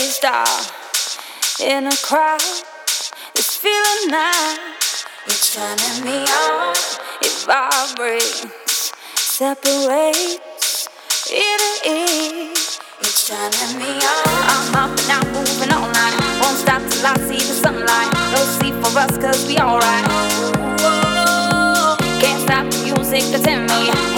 star in a crowd. This feeling now, it's turning me on. It vibrates, separates, it is. It's turning me on. I'm up and out, moving all night. Won't stop till I see the sunlight. No sleep for us, cause we alright. Can't stop the music that's in me.